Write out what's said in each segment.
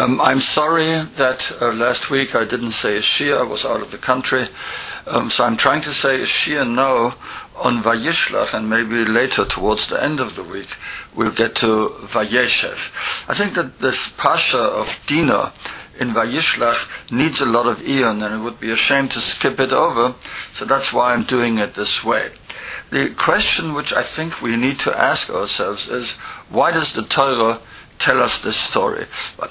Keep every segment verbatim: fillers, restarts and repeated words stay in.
Um, I'm sorry that uh, last week I didn't say a Shia. I was out of the country. Um, so I'm trying to say a Shia now on Vayishlach, and maybe later towards the end of the week we'll get to Vayeshev. I think that this Pasha of Dinah in Vayishlach needs a lot of eon, and it would be a shame to skip it over, so that's why I'm doing it this way. The question which I think we need to ask ourselves is, why does the Torah tell us this story?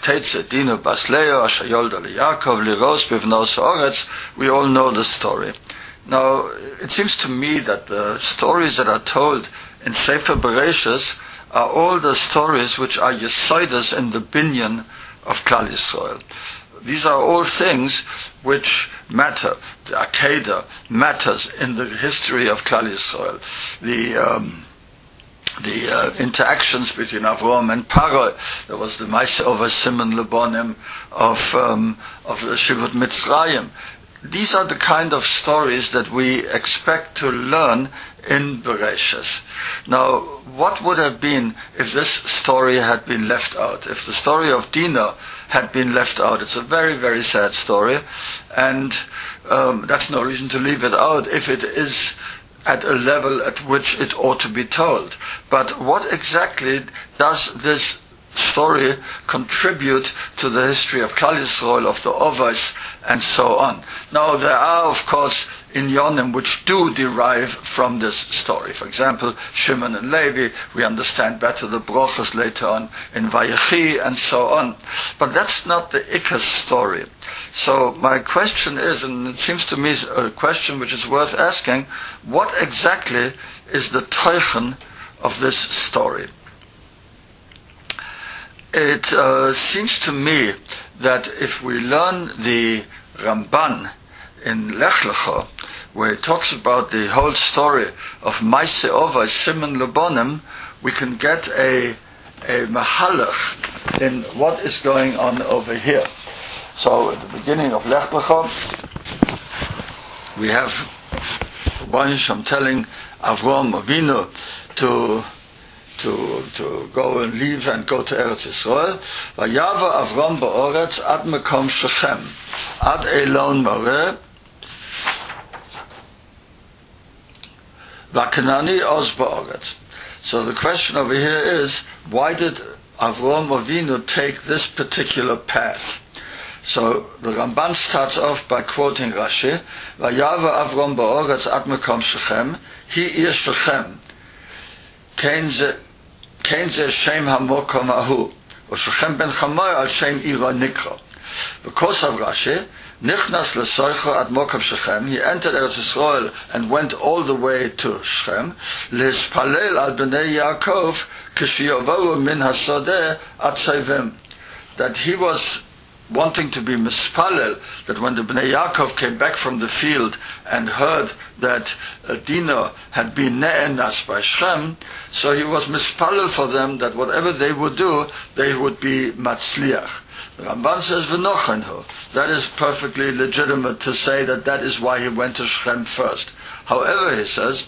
We all know the story. Now, it seems to me that the stories that are told in Sefer Bereshis are all the stories which are Yesodus in the binyan of Klal Yisrael. These are all things which matter. The Akedah matters in the history of Klal Yisrael. The um, the uh, interactions between Avraham and Paro. There was the Maaseh over Simon Lebonim of um, of the Shivut Mitzrayim. These are the kind of stories that we expect to learn in Bereshis. Now, what would have been if this story had been left out? If the story of Dinah had been left out? It's a very, very sad story, and um, that's no reason to leave it out if it is at a level at which it ought to be told. But what exactly does this story contribute to the history of Klal Yisrael, of the Ovos, and so on? Now, there are, of course, inyonim which do derive from this story. For example, Shimon and Levi, we understand better the brachos later on in Vayechi, and so on. But that's not the Ikar story. So my question is, and it seems to me a question which is worth asking, what exactly is the teichen of this story? It uh, seems to me that if we learn the Ramban in Lech Lecha, where it talks about the whole story of Maaseh over Simon Lebonim, we can get a a mahalach in what is going on over here. So at the beginning of Lech Lecha, we have Rebbeinu Shalom telling Avraham Avinu to to to go and leave and go to Eretz Yisrael. Vayava Avram ba'oretz ad mekom Shechem, ad Elon Moreh, va'Kanani oz ba'oretz. So the question over here is, why did Avram Avinu take this particular path? So the Ramban starts off by quoting Rashi, Vayava Avram ba'oretz ad mekom Shechem, he is Shechem. Kein ze Kein ze Shem hamokom ahu, or Shechem ben Chamoy al Shem ira nikra. Because of Rashi, Nichnas lesoicho ad mokom Shechem, he entered Eretz Yisrael and went all the way to Shechem, lespalel al bnei Yaakov k'shiyavohu min hasodeh ad Seivim, that he was wanting to be mispalel, that when the Bnei Yaakov came back from the field and heard that uh, Dinah had been ne'enas by Shem, so he was mispalel for them that whatever they would do, they would be matzliach. The Ramban says, v'nochenhu. That is perfectly legitimate to say that that is why he went to Shem first. However, he says,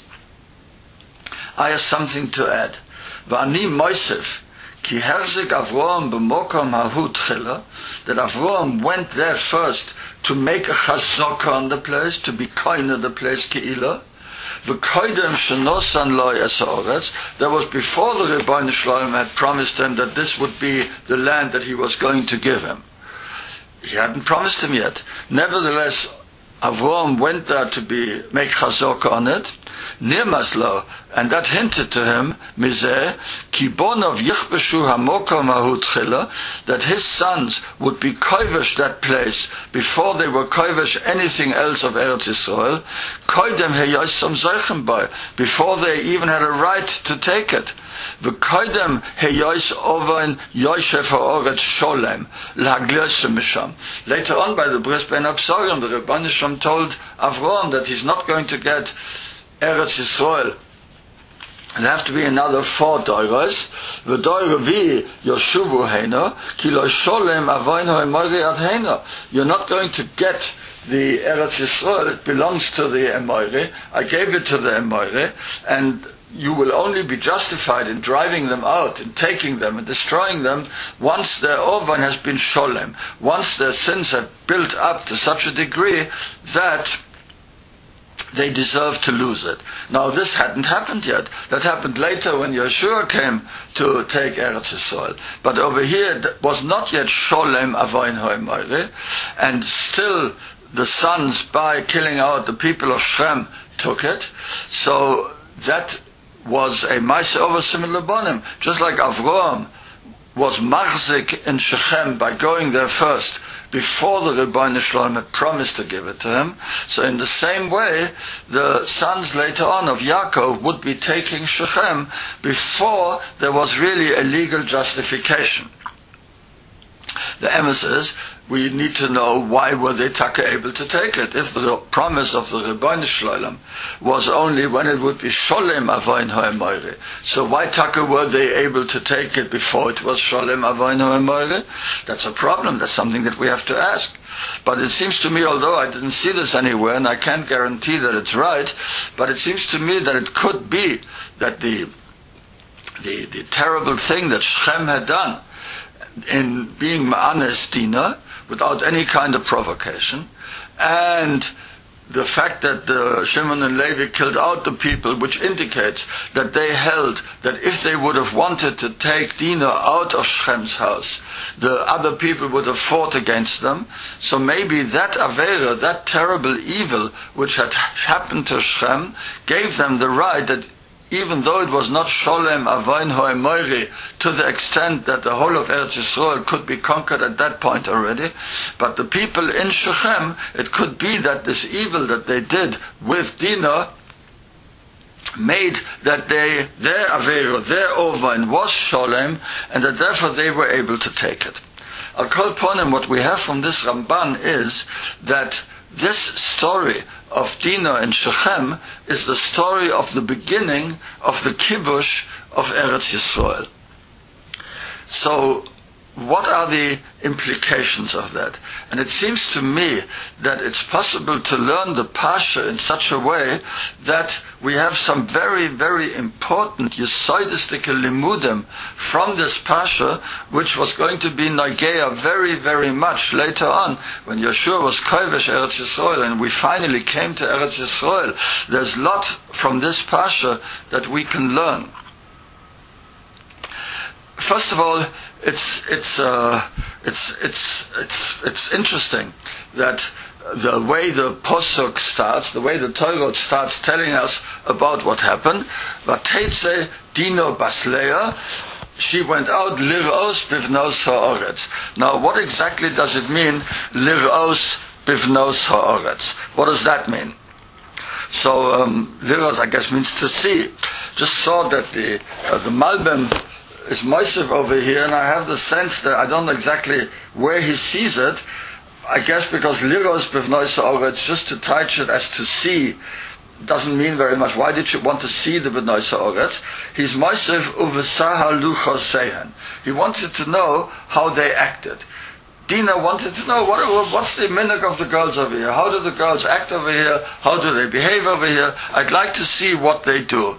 I have something to add. V'ani moisef, Ki herzik Avraham b'mokom hahu tchila, that Avraham went there first to make a chazaka on the place, to be kind of the place ke'ilah. V'koidem shenosan lo esaretz, that was before the Rebbeinu Shalom had promised him that this would be the land that he was going to give him. He hadn't promised him yet. Nevertheless, Avraham went there to be make chazaka on it, nirmaslo, and that hinted to him, mizeh, kibonov yichbeshu hamokom hahu tchila, that his sons would be kovesh that place before they were kovesh anything else of Eretz Yisrael, koidem heyosam zeichem by, before they even had a right to take it. V'koidem heyos ovain yosef ha'oretz sholem l'haglosem misham. Later on, by the Bris Ben Absarim, the Rebbeinu Shalom told Avraham that he's not going to get Eretz Yisrael. There have to be another four doiros. V'doiro vi yoshuvu heina ki lo sholem avoino emori ad heina. You're not going to get the Eretz Yisrael. It belongs to the Emori. I gave it to the Emori, and you will only be justified in driving them out, in taking them and destroying them, once their Orban has been sholem, once their sins have built up to such a degree that they deserve to lose it. Now, this hadn't happened yet. That happened later when Yeshua came to take Eretz Yisrael. But over here, it was not yet Sholem Avoin Ho'emoire, and still the sons, by killing out the people of Shrem, took it. So that was a Maaseh Ovasim Lebanim, just like Avraham was machzik in Shechem by going there first, before the Rebbeinu Shalom had promised to give it to him. So in the same way, the sons later on of Yaakov would be taking Shechem before there was really a legal justification. The emissaries, we need to know why were they taka able to take it. If the promise of the Rebbeinu Shalom was only when it would be Sholem Avoin Ho'emoire, so why taka were they able to take it before it was Sholem Avoin Ho'emoire? That's a problem. That's something that we have to ask. But it seems to me, although I didn't see this anywhere, and I can't guarantee that it's right, but it seems to me that it could be that the the, the terrible thing that Shechem had done in being Ma'anes Dina, without any kind of provocation, and the fact that the Shimon and Levi killed out the people, which indicates that they held that if they would have wanted to take Dina out of Shechem's house, the other people would have fought against them. So maybe that Avera, that terrible evil which had happened to Shechem, gave them the right that even though it was not Sholem Avoin Ho'emoire to the extent that the whole of Eretz Yisrael could be conquered at that point already, but the people in Shechem, it could be that this evil that they did with Dinah made that they, their Avera, their Ovain was Sholem, and that therefore they were able to take it. Al Kol Ponim, what we have from this Ramban is that this story of Dinah and Shechem is the story of the beginning of the kibush of Eretz Yisrael. So, what are the implications of that? And it seems to me that it's possible to learn the Pasha in such a way that we have some very, very important Yesodistic limudim from this Pasha, which was going to be Nageya very, very much later on, when Yeshua was Kovesh Eretz Yisrael, and we finally came to Eretz Yisrael. There's a lot from this Pasha that we can learn. First of all, it's it's uh, it's it's it's it's interesting that the way the Posuk starts, the way the Torah starts telling us about what happened. Vateitze Dino Basleya, she went out Lir'os Bivnos Ha'oretz. Now, what exactly does it mean, Lir'os Bivnos Ha'oretz? What does that mean? So, um, Lir'os, I guess, means to see. Just saw that the uh, the Malbim is Moisef over here, and I have the sense that I don't know exactly where he sees it. I guess because Liros Bivnois Ha'oretz, just to touch it as to see, doesn't mean very much. Why did you want to see the Bivnois Ha'oretz? He's Moisef Uvesaha Luchos Sehen. He wanted to know how they acted. Dina wanted to know what, what's the minhag of the girls over here? How do the girls act over here? How do they behave over here? I'd like to see what they do.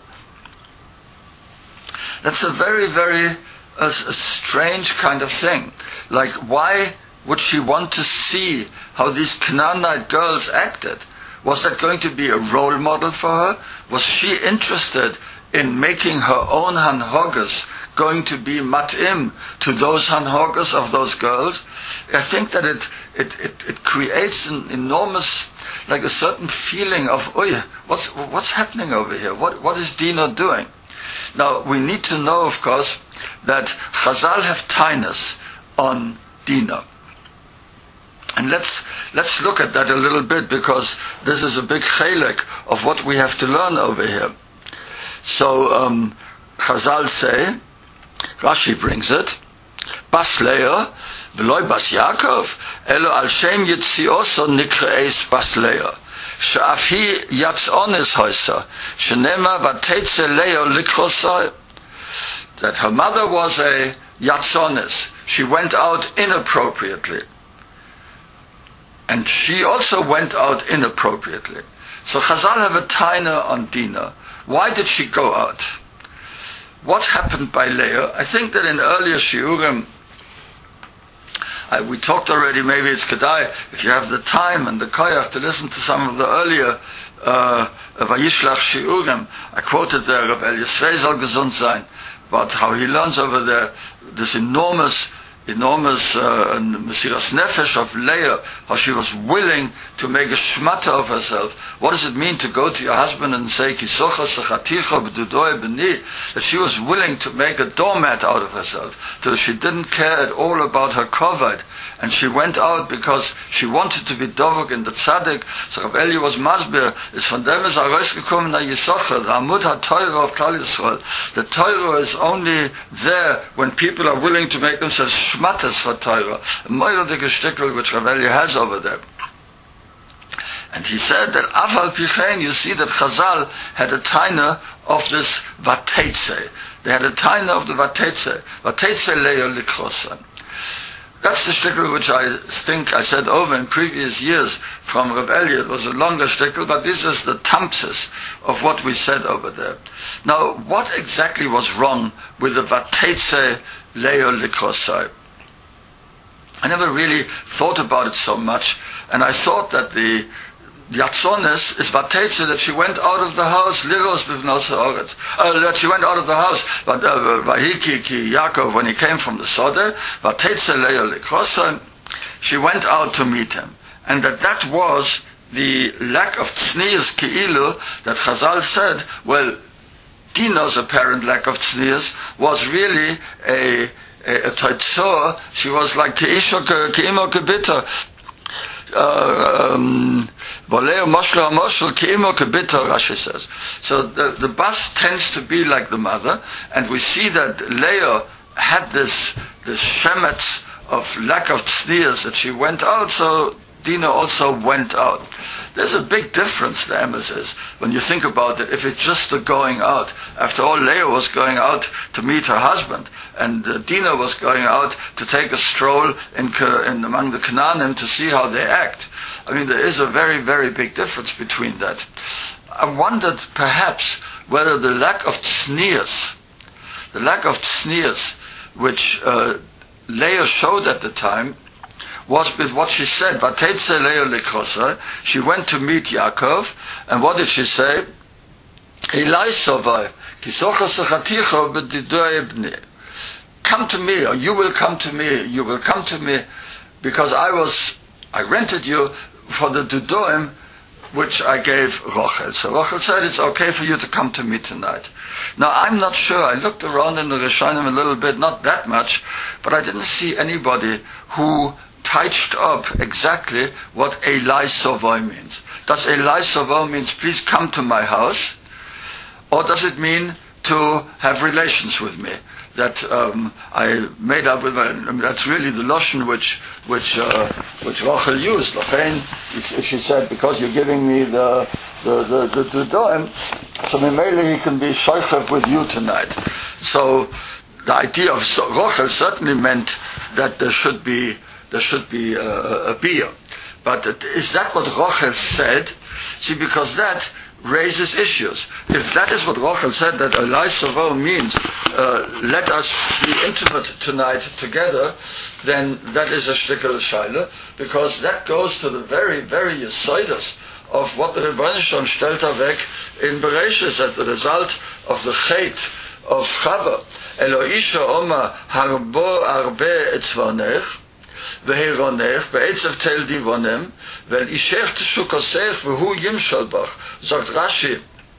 That's a very, very uh, a strange kind of thing. Like, why would she want to see how these Canaanite girls acted? Was that going to be a role model for her? Was she interested in making her own hanhogas going to be matim to those hanhogas of those girls? I think that it it, it, it creates an enormous, like a certain feeling of, oh yeah, what's what's happening over here? What what is Dina doing? Now, we need to know, of course, that Chazal have tainus on Dina. And let's let's look at that a little bit, because this is a big chelek of what we have to learn over here. So, um, Chazal say, Rashi brings it, Bas Leah, v'loy Bas Yaakov, elo al shem yitzioso nikreis Bas Leah. שאף היא יצאונס הויסה, שנאמר ותצא לאה לקרוסה. That her mother was a yatzonis. She went out inappropriately. And she also went out inappropriately. So Chazal have a taina on Dinah. Why did she go out? What happened by Leah? I think that in earlier shiurim, I, we talked already, maybe it's Kedai, if you have the time and the koyach to listen to some of the earlier uh, Vayishlach shiurim. I quoted there, Reb Elias Feisal gesund sein, about how he learns over there this enormous enormous uh, Mesiras Nefesh of Leah, how she was willing to make a shmata of herself. What does it mean to go to your husband and say, Kisocha sechaticha b'dudoy b'ni, that she was willing to make a doormat out of herself, that she didn't care at all about her kovod, and she went out because she wanted to be dovuk in the tzaddik. So Rav Eli was masbir, is von dem is heraus gekommen na Yisocha, the Amud HaTorah of Klal Yisrael. The Torah is only there when people are willing to make themselves shmatas for Torah. A moirdik shtickle which Rav Eli has over there. And he said that Afal Pichein, you see that Chazal had a taina of this Vateitze. They had a taina of the Vateitze. Vateitze Leah Likrosan. That's the shtickle which I think I said over in previous years from Reb Eli. It was a longer shtickle, but this is the tampsis of what we said over there. Now, what exactly was wrong with the Vateitze Leah Likrosan? I never really thought about it so much, and I thought that the Yatzonis is Vateitze, that she went out of the house, Liros b'vnos ha'oretz, uh, that she went out of the house, but Vahiki ki Yaakov, when he came from the Sodeh, Vateitze Leah Likrosan, she went out to meet him. And that that was the lack of tznius Ki'ilu, that Chazal said, well, Dinah's apparent lack of tznius was really a a taitzor. She was like Keisha Keimo Kebita. Boleo Moshlo Moshel Keimo Kebita, Rashi says. So the, the bas tends to be like the mother, and we see that Leah had this this shemetz of lack of tznius, that she went out, so Dinah also went out. There's a big difference, the emes is, when you think about it. If it's just the going out, after all, Leah was going out to meet her husband, and uh, Dinah was going out to take a stroll in, in among the Canaanim to see how they act. I mean, there is a very, very big difference between that. I wondered perhaps whether the lack of tznius, the lack of tznius, which uh, Leah showed at the time, was with what she said. Vateitze Leah Likrosa. She went to meet Yaakov, and what did she say? Elai Sovai, Kisocha Sechaticha b'didoy b'ni. Come to me, or you will come to me. You will come to me, because I was, I rented you for the dudoim which I gave Rochel. So Rochel said, it's okay for you to come to me tonight. Now, I'm not sure. I looked around in the Rishonim a little bit, not that much, but I didn't see anybody who touched up exactly what Elai Sovai means. Does Elai Sovai means please come to my house, or does it mean to have relations with me? That um, I made up with my, I mean, that's really the lashon which which uh, which Rachel used. Lachain, she said, because you're giving me the the the the, the doim, so maybe he can be shoichev with you tonight. So the idea of Rachel certainly meant that there should be there should be a, a beer. But is that what Rachel said? See, because that raises issues. If that is what Rachel said, that Elai Sovai means, uh, let us be intimate tonight together, then that is a shtickle shaila, because that goes to the very, very yesodas of what the Rebbeinu Shalom stellt weg in Bereshis, at the result of the chait of Chava. Eloisha Oma harbo arbe etzvanech, והירונך, בעצב תל דיבונם, ואל אישך תשוקוסך, והוא ימשל בך. sagt Rashi,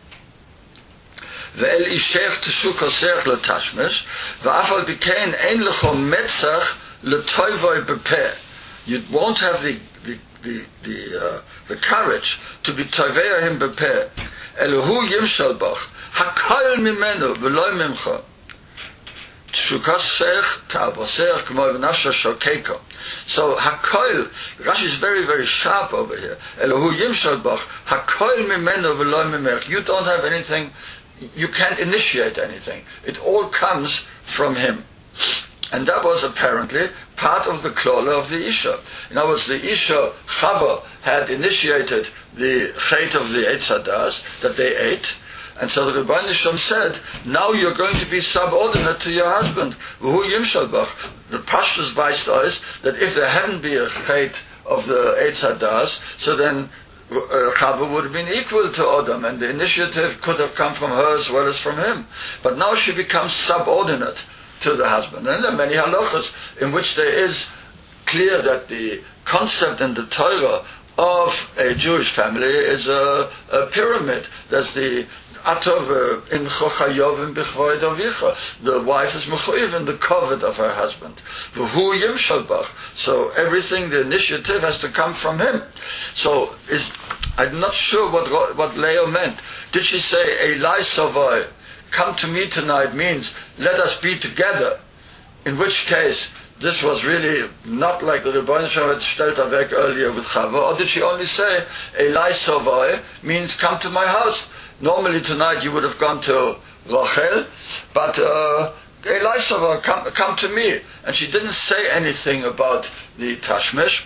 ואל אישך תשוקוסך לתשמש, ואף על פי כן אין לך מצח לטויבוי בפה. You won't have the, the, the, the, uh, the courage to be toivei him בפה. אלא הוא ימשל בך, הכל ממנו ולא ממך. Shukasech ta'avosech k'mo v'nafsha shokeko. So hakol, Rashi is very, very sharp over here. Elohu yimshal bach, hakol mimeno v'lo mimech. You don't have anything, you can't initiate anything. It all comes from him. And that was apparently part of the klola of the Isha. In other words, the Isha, Chava, had initiated the chait of the Eitz Hadas that they ate. And so the Rebbeinu Shalom said, now you're going to be subordinate to your husband. V'hu yimshalbach. The Pashtus Vaista is that if there hadn't been a chait of the Eitz Hadas, so then uh, Chava would have been equal to Adam, and the initiative could have come from her as well as from him. But now she becomes subordinate to the husband. And there are many halachas in which there is clear that the concept in the Torah of a Jewish family is a, a pyramid. There's the Atov in Chochayov B'chvoid Avicha. The wife is mechuyev in the covet of her husband. V'hu yimshalbach. So everything, the initiative has to come from him. So is I'm not sure what what Leah meant. Did she say Elai Savai, come to me tonight, means let us be together? In which case this was really not like the Rebbeinu Shalom had stellt weg earlier with Chava. Or did she only say Elai Savai means come to my house? Normally tonight you would have gone to Rachel, but uh, Elai Savai, come, come to me. And she didn't say anything about the Tashmish.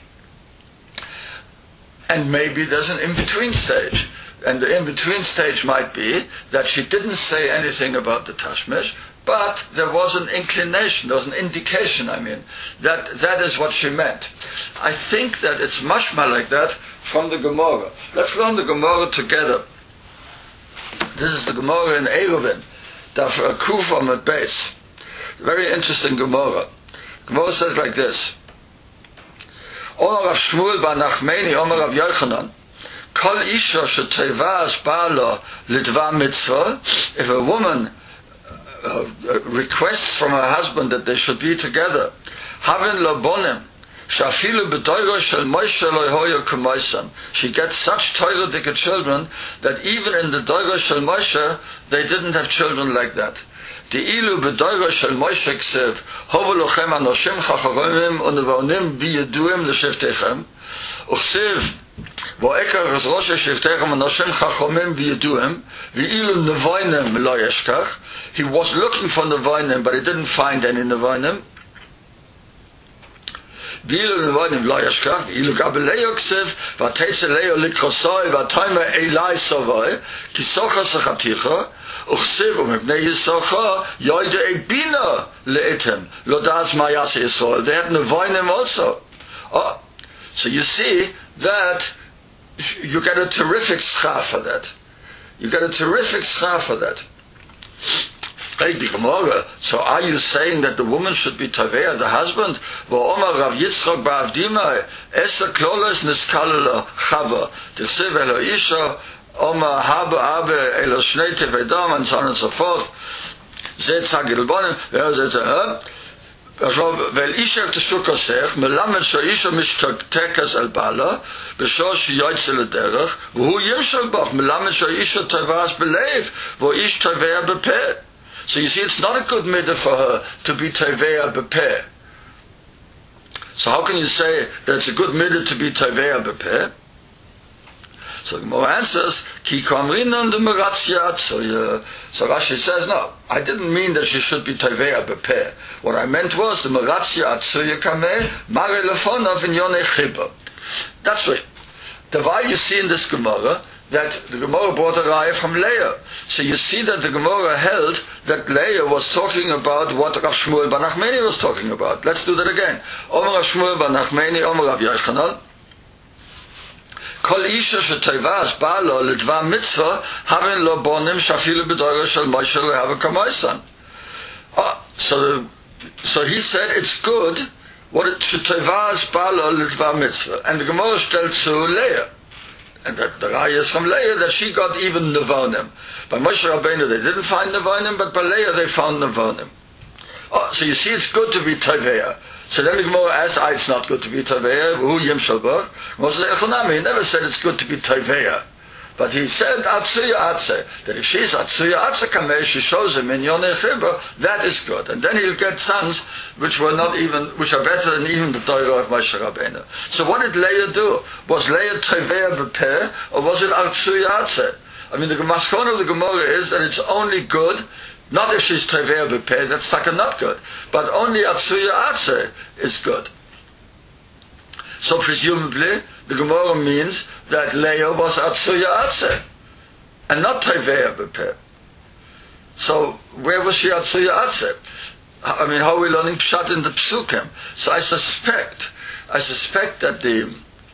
And maybe there's an in-between stage. And the in-between stage might be that she didn't say anything about the Tashmish, but there was an inclination, there was an indication, I mean, that that is what she meant. I think that it's mashma like that from the Gemara. Let's learn the Gemara together. This is the Gemara in Eruvin, Daf Kuf Amud Beis. Very interesting Gemara. Gemara says like this: Omer Rav Shmuel bar Nachmeni, Omer Rav Yochanan, Kol isha shetevas ba'ala lidva mitzvah. If a woman uh, requests from her husband that they should be together, havin lo bonim, shafilu b'toiro shel Moshe lo hoya k'moisan. She gets such toirodik children that even in the toiro shel Moshe they didn't have children like that. The ilu b'toiro shel Moshe ksev hovu lochem anoshim chachamim unevonim biyeduim l'sheftechem uchsev. He was looking for Nevoinim, but he didn't find any Nevoinim. They had Nevoinim also. Oh, so you see that you get a terrific schar for that. You get a terrific schar for that. So are you saying that the woman should be Taveya, the husband? V'omar Rav Yitzchak ba'avdimai, Esa klolos niskalala chava, T'chsev elo isha, Omar haba abe elo shnei tevedam, and so on and so forth. Zet sagilbonim, there's a weil אישה תשוקוסך מלמד שאישה משתתקס על בעלה בשעה שיוצא לדרך והוא ימשל בך מלמד שאישה תבעס בלב ואיש תבע בפה. So you see, it's not a good midah for her to be tevea bepeh. So how can you say that it's a good midah to be tevea bepeh? So the Gemara answers, Ki kamrinan de meratziyat. So, uh, so Rashi says, no, I didn't mean that she should be tevea bepeh. What I meant was the meratziyat suyakame mare lefonav in yonei chiba. That's right. The why you see in this Gemara that the Gemara brought a raya from Leah. So you see that the Gemara held that Leah was talking about what Rav Shmuel bar Nachmeni was talking about. Let's do that again. Omer Rav Shmuel bar Nachmeni, Omer Rav Yochanan. Kol isha shetevas ba'alo lidva mitzvah havin lo bonim shafilu b'doiro shel Moshe lehava kamoisan. So the, so he said it's good what it shetevas ba'alo lidva mitzvah, and the Gemara stellt zu Leah. And that the raya is from Leah that she got even Nevonim. By Moshe Rabbeinu they didn't find Nevonim, but by Leah they found Nevonim. Oh, so you see it's good to be Taveya. So then the Gemara asks, ah, it's not good to be Taveya. Who Yim Shalbach? He never said it's good to be Taveya. But he said Atsuya Atse, that if she's Atsuya Atse Kameh, she shows him in Yonei Chibah, that is good. And then he'll get sons which were not even, which are better than even the Torah of Moshe Rabbeinu. So what did Leah do? Was Leah Taveya B'peh, or was it Atsuya Atse? I mean, the Maskon of the Gemara is that it's only good Not if she's Tevea B'Peh, that's taka not good. But only Atsuya Atze is good. So presumably, the Gemara means that Leah was Atsuya Atze, and not Tevea B'Peh. So, where was she Atsuya Atze? I mean, how are we learning Pshat in the Psukim? So I suspect, I suspect that the,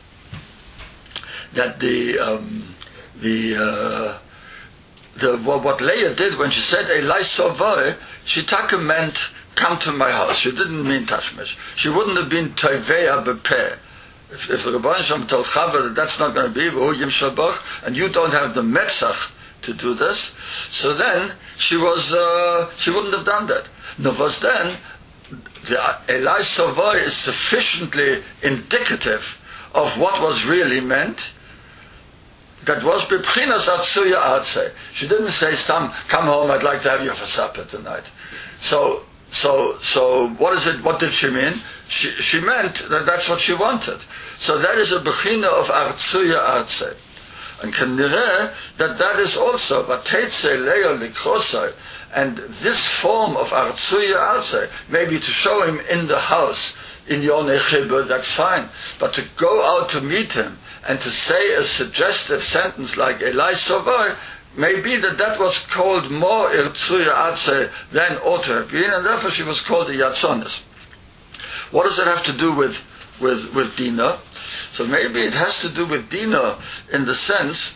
that the, um, the, uh, the, what, what Leah did when she said, Elai Sovai, she taka meant, come to my house. She didn't mean Tashmish. She wouldn't have been Tevea B'Peh. If, if the Rebbeinu Shalom told Chava that that's not going to be, Yim Shabach, and you don't have the Metzach to do this, so then she was, uh, she wouldn't have done that. No, was then, the Elai Sovai is sufficiently indicative of what was really meant. That was B'Pchinas Atsuya Atze. She didn't say, Stam, come home, I'd like to have you for supper tonight. So, so, so, what is it, what did she mean? She, she meant that that's what she wanted. So that is a B'china of Atsuya Atze. And can nireh that that is also Vateitze Leah Likrosai, and this form of Artsuya Atze, maybe to show him in the house, in Yonei Chibur, that's fine. But to go out to meet him, and to say a suggestive sentence like Elai Sovai, may be that that was called more Artsuya Atze than ought to have been, and therefore she was called a Yatzonis. What does it have to do with, with, with Dina? So maybe it has to do with Dina in the sense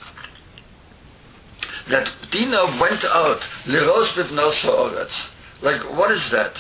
that Dina went out, Liros B'Bnos Ha'oretz. Like, what is that?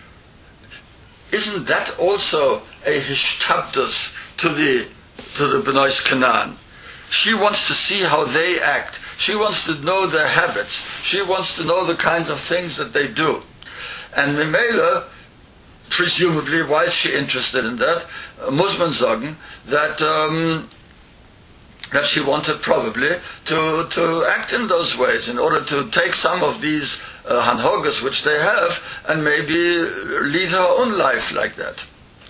Isn't that also a Hishtabdus to the to the B'nai Canaan? She wants to see how they act. She wants to know their habits. She wants to know the kinds of things that they do. And Mimela, presumably, why is she interested in that? Musman sagen that um, that she wanted probably to to act in those ways in order to take some of these uh, hanhogas which they have and maybe lead her own life like that.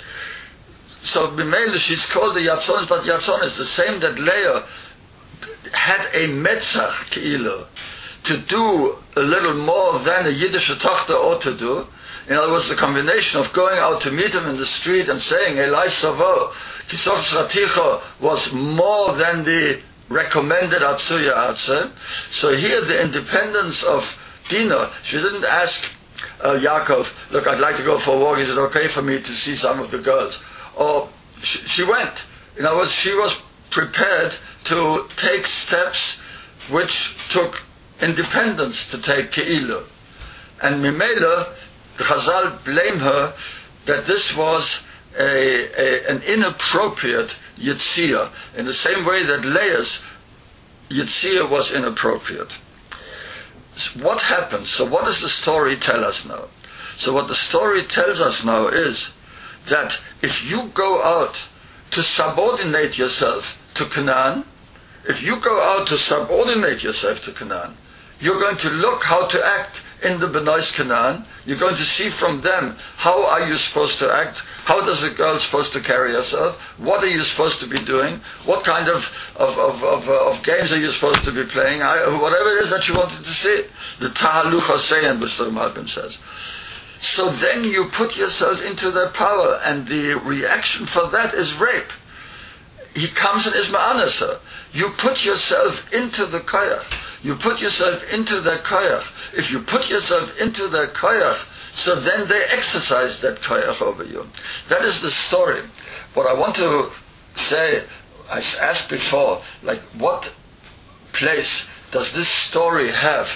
So B'Meila she's called the Yatzonis, but Yatzonis is the same that Leah had a metzach k'ilu to do a little more than a Yiddish tochter ought to do. In other words, the combination of going out to meet him in the street and saying Elai Savo, Kisof Sraticha was more than the recommended Atsuya Atze. So here the independence of Dina, she didn't ask uh, Yaakov, look, I'd like to go for a walk, is it okay for me to see some of the girls? Or she, she went. In other words, she was prepared to take steps which took independence to take Ke'ilu. And Mimela, the Chazal blame her that this was a, a, an inappropriate Yitzhia, in the same way that Leah's Yitzhia was inappropriate. So what happens? So what does the story tell us now? So what the story tells us now is that if you go out to subordinate yourself to Canaan, if you go out to subordinate yourself to Canaan, you're going to look how to act in the B'nai Canaan. You're going to see from them how are you supposed to act, how does a girl supposed to carry herself, what are you supposed to be doing, what kind of of, of, of, uh, of games are you supposed to be playing, I, whatever it is that you wanted to see. The Tahaluch HaSeyan, which the Malbim says. So then you put yourself into their power, and the reaction for that is rape. He comes and is ma'anasa. You put yourself into the koyach. You put yourself into their koyach. If you put yourself into their koyach, so then they exercise that koyach over you. That is the story. What I want to say, I asked before, like, what place does this story have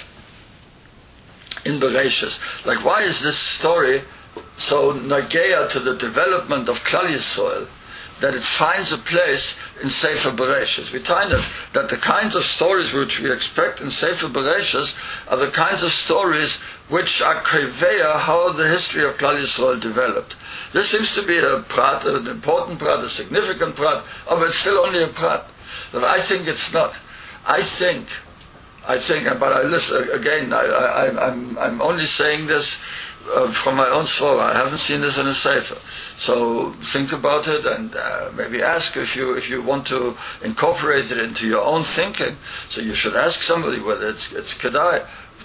in Bereshis? Like, why is this story so nageya to the development of Klal Yisrael that it finds a place in Sefer Bereshis? We find that, that the kinds of stories which we expect in Sefer Bereshis are the kinds of stories which are kreveya how the history of Klal Yisrael developed. This seems to be a prat, an important prat, a significant prat, oh, but it's still only a prat. But I think it's not. I think I think, but I listen again. I, I, I'm I'm only saying this uh, from my own soul. I haven't seen this in a sefer, so think about it and uh, maybe ask if you if you want to incorporate it into your own thinking. So you should ask somebody whether it's it's kedai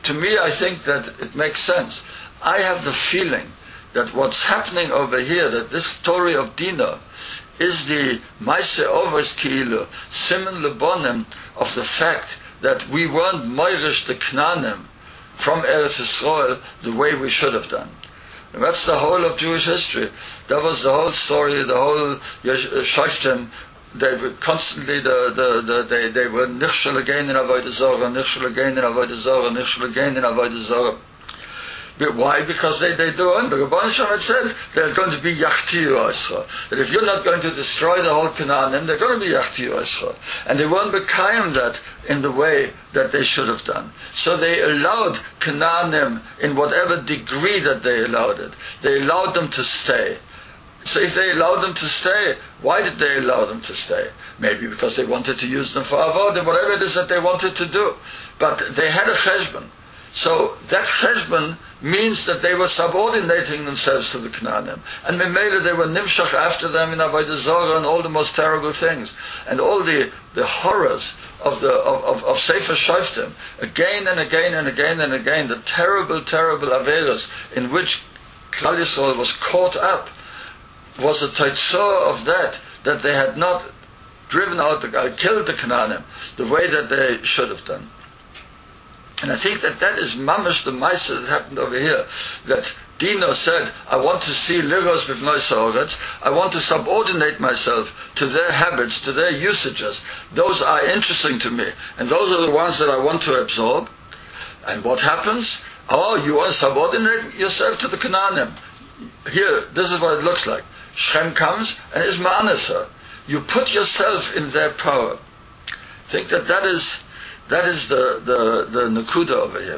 to me, I think that it makes sense. I have the feeling that what's happening over here, that this story of Dinah, is the Maise Overs Ki'ilu, Simen Lebonim, of the fact that we weren't Moirish the Knanim from Eretz Yisrael the way we should have done. And that's the whole of Jewish history. That was the whole story, the whole Shoftim. They were constantly, the, the, the, they, they were Nichshel again in Avodah Zarah, Nichshel again in Avodah Zarah, Nichshel again in Avodah Zarah. But why? Because they, they do it. The Rebbeinu Shalom had said they're going to be Yachtiyu Oscha. That if you're not going to destroy the whole Canaan, they're going to be Yachtiyu Oscha. And they weren't Bekayim that in the way that they should have done. So they allowed Canaanim in whatever degree that they allowed it. They allowed them to stay. So if they allowed them to stay, why did they allow them to stay? Maybe because they wanted to use them for avodah, whatever it is that they wanted to do. But they had a cheshbon. So that cheshbon means that they were subordinating themselves to the Knaanim. And Memele, they were nimshach after them in Avodah Zarah and all the most terrible things. And all the, the horrors of the of, of, of Sefer Shoftim, again and again and again and again, the terrible, terrible averos in which Klal Yisrael was caught up, was a taitzor of that, that they had not driven out, the, uh, killed the Knaanim the way that they should have done. And I think that that is mamash the ma'aseh that happened over here. That Dino said, I want to see liros b'fnei sa'oretz, I want to subordinate myself to their habits, to their usages. Those are interesting to me, and those are the ones that I want to absorb. And what happens? Oh, you want to subordinate yourself to the Canaanim. Here, this is what it looks like. Shem comes and is ma'aneser. You put yourself in their power. I think that that is that is the the the nakuda over here.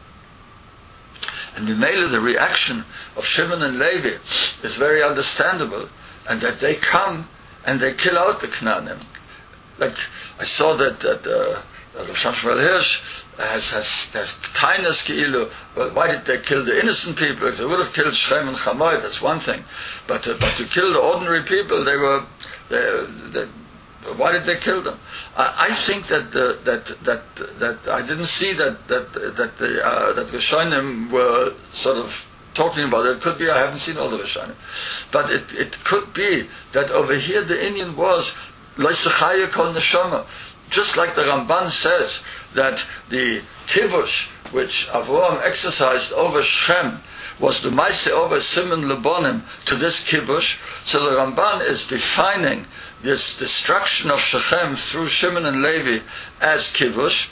And Mimele, the reaction of Shimon and Levi is very understandable, and that they come and they kill out the Knaanim. Like I saw that that uh, Rav Shmuel Hirsch has has has tainas keilu. Well, why did they kill the innocent people? If they would have killed Shem and Chamoy, that's one thing. But uh, but to kill the ordinary people, they were. They, they, why did they kill them? I, I think that the, that that that I didn't see that that that the uh, that Rishonim were sort of talking about it. It could be I haven't seen all the Rishonim, but it it could be that over here the Indian was lo sechaya kol neshama. Just like the Ramban says that the kibush which Avraham exercised over Shem was the Maise over Simen Lebonim to this kibush. So the Ramban is defining this destruction of Shechem through Shimon and Levi as kibush.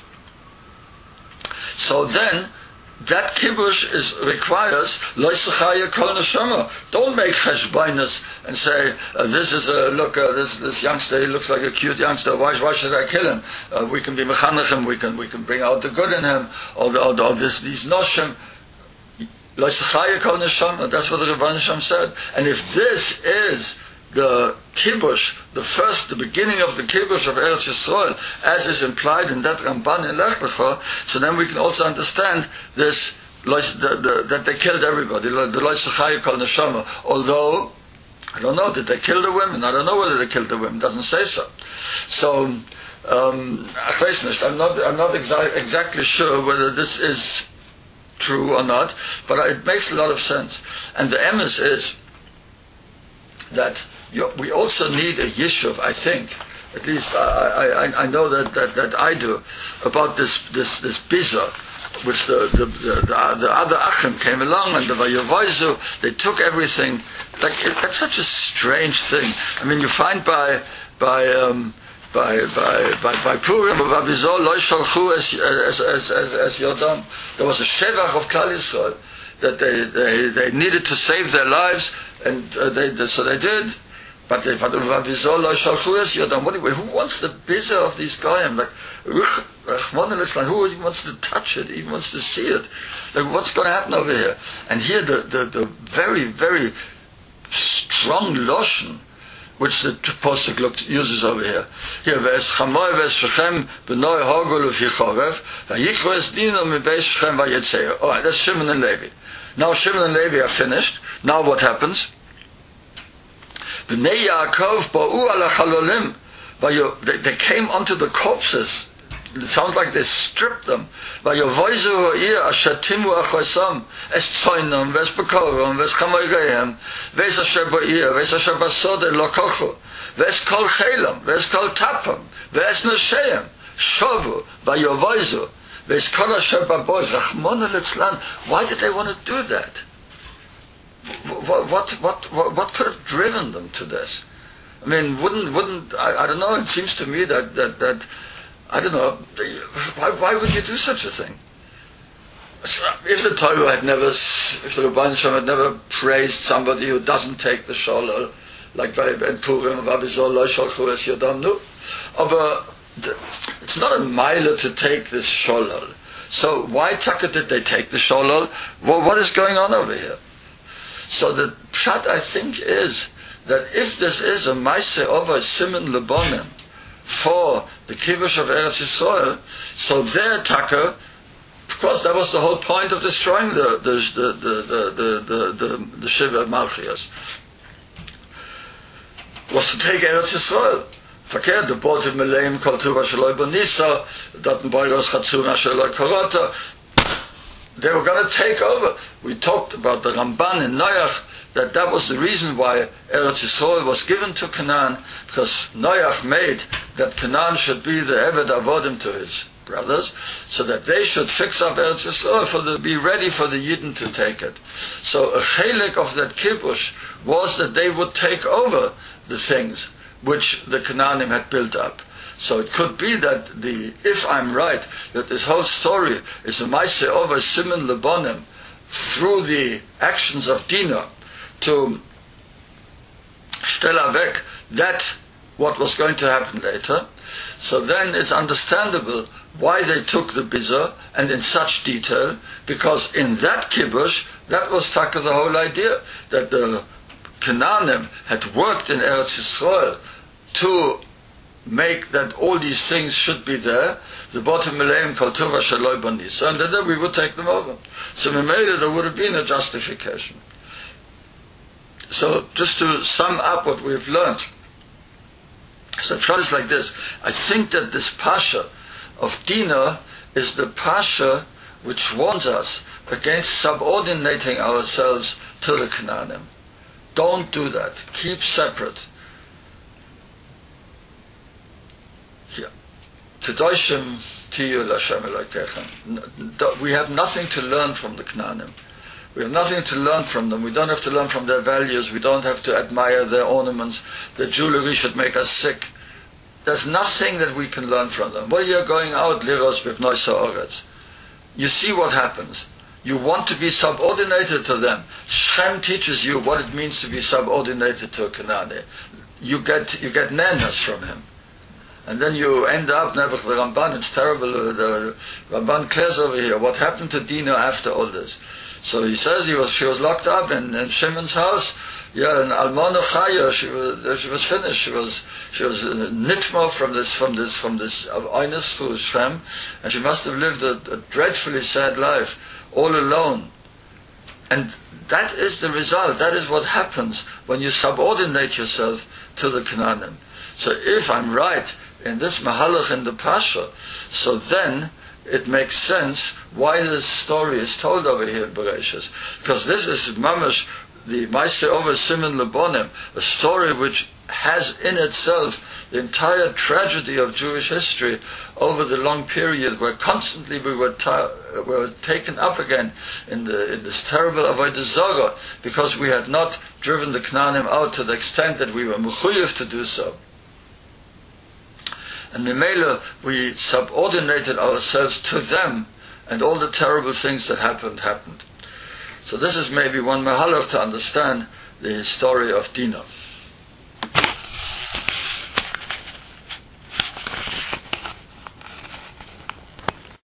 So then, that kibush is requires lo sechaya kol neshama. Don't make cheshbainas and say uh, this is a look. Uh, this this youngster, he looks like a cute youngster. Why why should I kill him? Uh, we can be mechanechim. We can we can bring out the good in him. Or, the, or, the, or this these noshim. Lo sechaya kol neshama. That's what the Rebbeinu Shalom said. And if this is the kibush, the first, the beginning of the kibush of Eretz Yisrael, as is implied in that Ramban in Lech Lecha, so then we can also understand this, the, the, that they killed everybody, the Lo Sechaya Kol Neshama. Although, I don't know, did they kill the women? I don't know whether they killed the women. It doesn't say so. So, um, I'm not, I'm not exa- exactly sure whether this is true or not, but it makes a lot of sense. And the emes is that you, we also need a yishuv, I think, at least I, I, I know that, that, that I do, about this this this biza, which the the, the, the, the other achim came along and the Vayavoizu, they took everything. Like it, that's such a strange thing. I mean, you find by by um, by by by by Purim of Avizol lo shalchu as as as as, as Yodam. There was a shevach of Klal Yisrael that they, they they needed to save their lives, and uh, they so they did. But they, but who wants the biza of these goyim? Like, who wants to touch it? He wants to see it. Like, what's going to happen over here? And here, the, the, the very, very strong lotion, which the Pasuk uses over here. Here, Ve'es Chamoy Ve'es Shechem B'noi Hogol U'Fichorev V'Yichro Es Dino M'Beis Shechem V'Yetzeo. All right, that's Shimon and Levi. Now Shimon and Levi are finished. Now what happens? B'nei Yaakov ba'u ala chalolim. They came onto the corpses. it sounds like they stripped them. Vayovoizu ha'ir asher timu achosam es tzoinam ves bekorom ves chamoireim ves asher ba'ir ves asher basode lokochu ves kol chelam ves kol tapam ves nesheim shovu vayovoizu ves kol asher baboz rachmona litzlan. Why did they want to do that? What, what, what, what, what could have driven them to this? I mean, wouldn't, wouldn't, I, I don't know, it seems to me that, that, that I don't know, why, why would you do such a thing? If the Torah had never, if the Rabban Shem had never praised somebody who doesn't take the sholol, like by Ben Purim, V'abizol lo sholchu es yodam nu, but it's not a mile to take this sholol. So why taka did they take the sholol? Well, what is going on over here? So the pshat, I think, is that if this is a Maaseh over Siman Lebonim for the Kibush of Eretz Yisrael, so their taka, of course, that was the whole point of destroying the the the the the the, the, the Shiva Malchias, was to take Eretz Yisrael. Verkehrt, the Bot of Meleim Kol Tuva Shaloi Bonisa, Daten Boyros Chatzuna Shaloi Korota. They were going to take over. We talked about the Ramban in Noach, that that was the reason why Eretz Yisrael was given to Canaan, because Noach made that Canaan should be the Eved Avodim to his brothers, so that they should fix up Eretz Yisrael, for to be ready for the Yidden to take it. So a chelik of that kibush was that they would take over the things which the Canaanim had built up. So it could be that the, if I'm right, that this whole story is a Maaseh over Siman Lebonim through the actions of Dinah to stella weg that what was going to happen later. So then it's understandable why they took the Bizah, and in such detail, because in that kibush, that was taka the whole idea, that the Canaanim had worked in Eretz Yisrael to make that all these things should be there, the bottom Meleim Kol Tuva Shaloi Bonisa, and then we would take them over. So we made it, there would have been a justification. So just to sum up what we've learned, so try this like this. I think that this Pasha of Dinah is the Pasha which warns us against subordinating ourselves to the Canaanim. Don't do that. Keep separate. Here. Kedoshim tiyu l'Hashem Elokeichem. We have nothing to learn from the Canaanim. We have nothing to learn from them. We don't have to learn from their values. We don't have to admire their ornaments. Their jewelry should make us sick. There's nothing that we can learn from them. When you're going out, liros b'pnoi sa'oretz, you see what happens. You want to be subordinated to them. Shem teaches you what it means to be subordinated to a Kanaani. You get you get nanas from him. And then you end up, never the Ramban, it's terrible, uh, the Ramban clears over here, what happened to Dinah after all this. So he says he was, she was locked up in, in Shimon's house, yeah, in Almana Chaya, she was, she was finished, she was, she was uh, nitma from this, from this, from this, of Einus to Shem, and she must have lived a, a dreadfully sad life, all alone. And that is the result, that is what happens when you subordinate yourself to the Canaanim. So if I'm right in this Mahalach in the Pasha, so then it makes sense why this story is told over here in Bereshis. Because this is Mamash, the Maaseh over Siman Lebonim, a story which has in itself the entire tragedy of Jewish history over the long period where constantly we were, ta- were taken up again in, the, in this terrible Avodah Zarah because we had not driven the Canaanim out to the extent that we were mechuyev to do so. And Mimela, we subordinated ourselves to them, and all the terrible things that happened, happened. So this is maybe one mahalach to understand the story of Dinah.